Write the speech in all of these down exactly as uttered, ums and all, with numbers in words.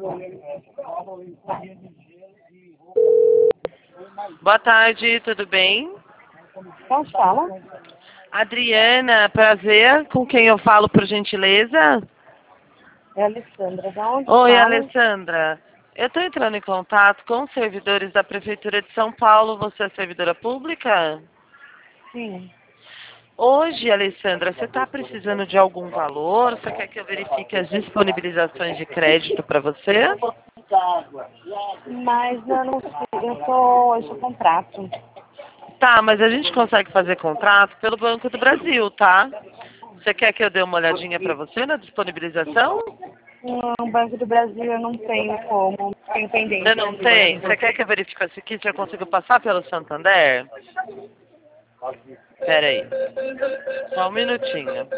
Boa tarde, tudo bem? Quem fala? Adriana, prazer. Com quem eu falo, por gentileza? É a Alessandra. Da onde Oi, fala? Alessandra. Eu estou entrando em contato com os servidores da Prefeitura de São Paulo. Você é servidora pública? Sim. Hoje, Alessandra, você está precisando de algum valor? Você quer que eu verifique as disponibilizações de crédito para você? Mas eu não sei, eu sou, eu sou contrato. Tá, mas a gente consegue fazer contrato pelo Banco do Brasil, tá? Você quer que eu dê uma olhadinha para você na disponibilização? No Banco do Brasil eu não tenho como, tenho pendente. Você não tem? Você quer que eu verifique aqui se eu consigo passar pelo Santander? Pera aí. Só um minutinho.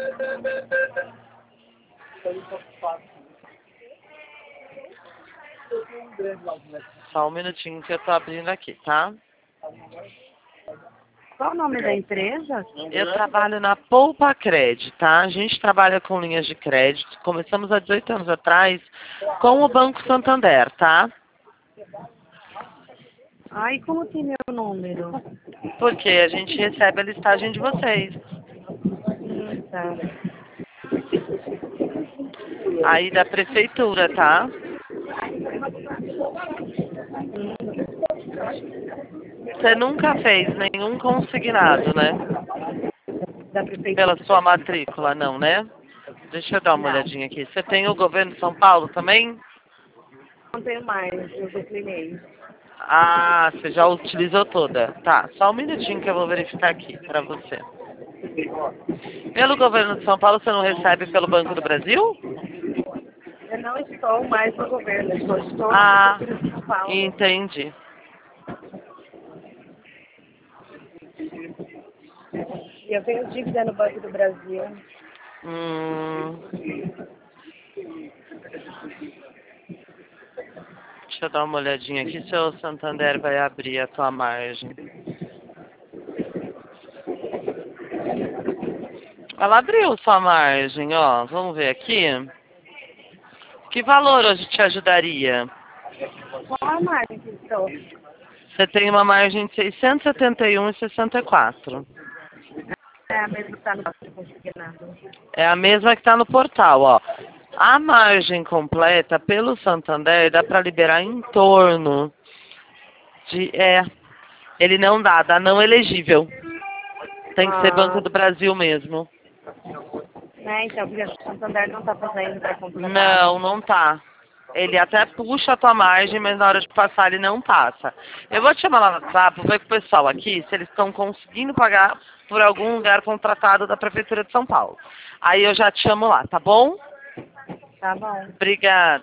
Só um minutinho que eu tô abrindo aqui, tá? Qual o nome da empresa? Eu trabalho na Poupa Crédito, tá? A gente trabalha com linhas de crédito. Começamos há dezoito anos atrás com o Banco Santander, tá? Ai, como tem meu número? Porque a gente recebe a listagem de vocês. Hum, tá. Aí da prefeitura, tá? Você nunca fez nenhum consignado, né? Da prefeitura? Pela sua matrícula, não, né? Deixa eu dar uma Não, olhadinha aqui. Você tem o governo de São Paulo também? não tenho mais, eu declinei. Ah, você já utilizou toda. Tá, só um minutinho que eu vou verificar aqui pra você. Pelo governo de São Paulo, você não recebe pelo Banco do Brasil? Eu não estou mais no governo, eu só estou na Ah, prefeitura de São Paulo. entendi. E eu tenho dívida no Banco do Brasil. Hum, deixa eu dar uma olhadinha aqui se o Santander vai abrir a tua margem. Ela abriu sua margem, ó. Vamos ver aqui. Que valor hoje te ajudaria? Qual a margem que estou? Você tem uma margem de seiscentos e setenta e um vírgula sessenta e quatro. É a mesma que está no Banco consignado. É a mesma que está no portal, ó. A margem completa pelo Santander dá para liberar em torno de... É, ele não dá, dá não elegível. Tem que ser Banco Ah, do Brasil mesmo. né, então, porque o Santander não está fazendo para contratar. Não, não tá. Ele até puxa a tua margem, mas na hora de passar ele não passa. Eu vou te chamar lá no WhatsApp, vou ver com o pessoal aqui se eles estão conseguindo pagar por algum lugar contratado da Prefeitura de São Paulo. Aí eu já te chamo lá, tá bom? Tá bom. Obrigada.